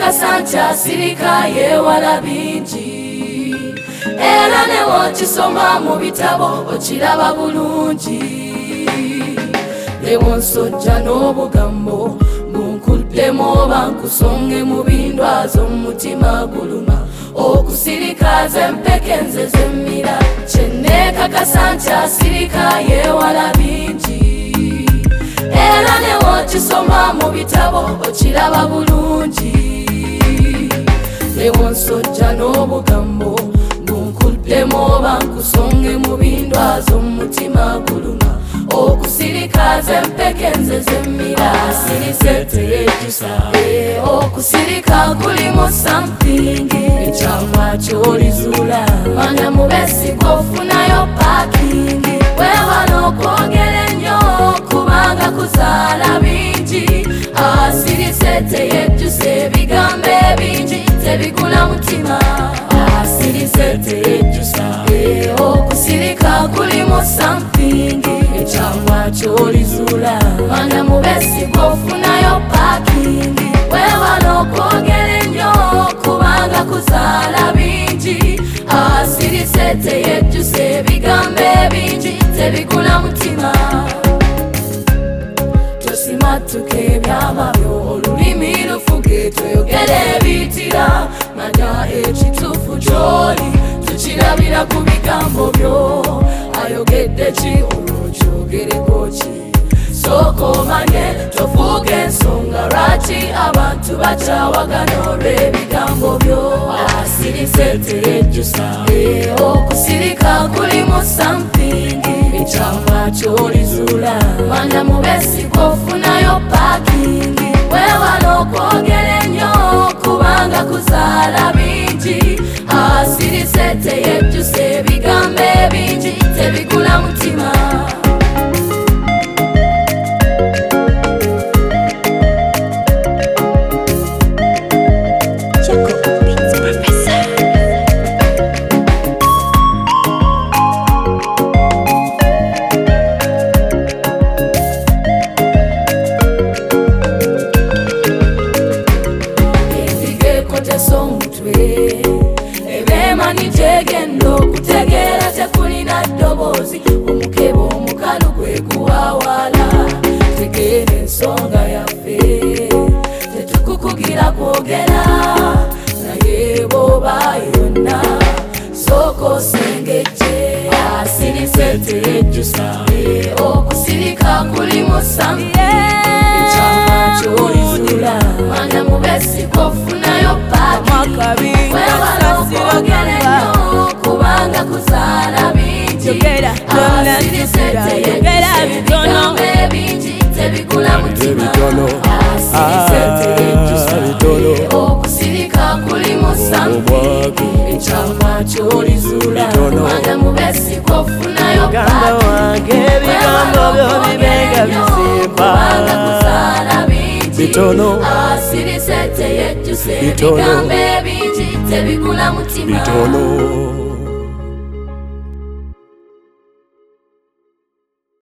kakasanja sirika yewala bingi era ne wokisoma mu bitabo okiraba bulungi lewonsojja n'obugambo bunkuddemu oba nkusonge mu bindwazo omutima guluma okusirika zempeke nze zemmira kyennekakasa nti asirika yewala bingi era ne wokisoma mu bitabo okiraba bulungi lewonsojja n'obugambo bunkuddemu oba nkusonge mu bindwazo omutima guluma okusirika zempeke nze zemmira asirise teyejusa okusirika kulimu sampingi ekyama kyolizula manya mubesigwa ofunayo pakingi wewala okwogera ennyo kubanga kuzaala bingi asirise teyejusa ebigambo ebingi tebigula mutima asirise teyejusa okusirika kulimu sampingi ekyangwa kyolizula manya mubesigwa ofunayo pakingi wewala okwogera ennyo kubanga kuzaala bingi asirise teyejusa ebigambo ebingi tebigula mutima tosimatuka ebyamabyo olulimi lufuge toyogera ebiyitira manya ekituufu kyoli tukirabira ku bigambo byo ayogedde ki olwokyogereko ki sooka omanye tofuuka ensonga lwaki abantu bakyawagana olw'ebigambo byo asirise teyejusa okusirika kulimu sampingi ekyama kyolizula manya mubesigwa ofunayo pakingi wewala okwogera ennyo kubanga kuzaala bingi asirise teyejusa ebigambo ebingi tebigula mutima ebemanitegenda okutegeera tekulina ddoboozi omukebe omukalu gwe kuwawala tegeera ensonga yaffe tetukukugira kwogera naye bwoba yonna sooka osengejje asirise teyejusa okusirika kulimu sampingi ekyama kyolizula manya mubesigwa ofunayo pakingi wewala okwogera ennyo kubanga kuzaala bingi asirise teyejusa ebigambo ebingi tebigula mutima asirise teyejusa okusirika kulimu sampingi ekyama kyolizula manya mubesigwa ofunayo pakingi wewala okwogera ennyo kubanga kuzaala bingi asirise teyejusa ebigambo ebingi tebigula mutima.